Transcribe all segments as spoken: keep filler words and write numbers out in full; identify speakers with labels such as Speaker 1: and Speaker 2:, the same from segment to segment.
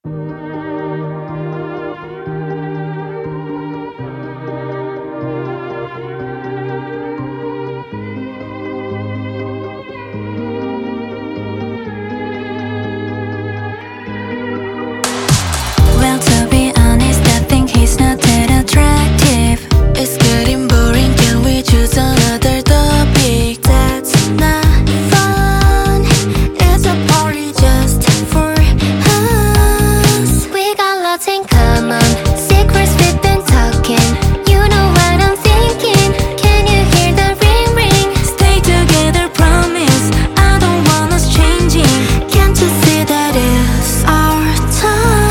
Speaker 1: Well, to be honest, I think he's not that attractive. It's getting boring, can we choose another topic? That's not fun. It's a party just for us. We got lots in common, secrets we've been talking. You know what I'm thinking. Can you hear the ring ring? Stay together, promise. I don't want us changing. Can't you see that it's our time?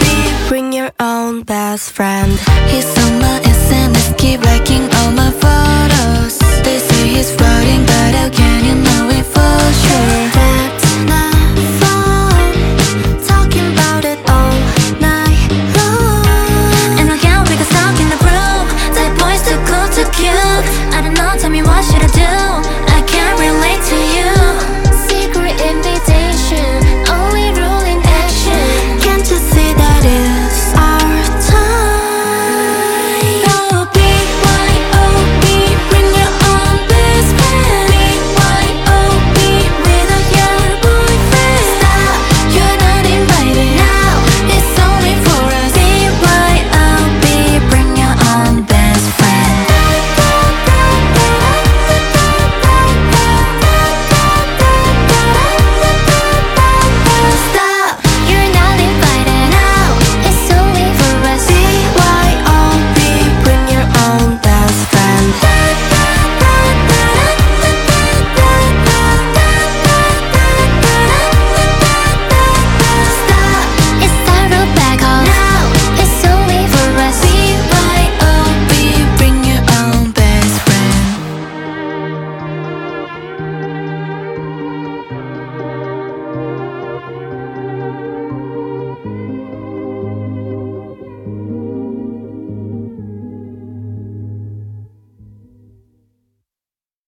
Speaker 1: Best friend. He's on my S N S, keep liking all my photos.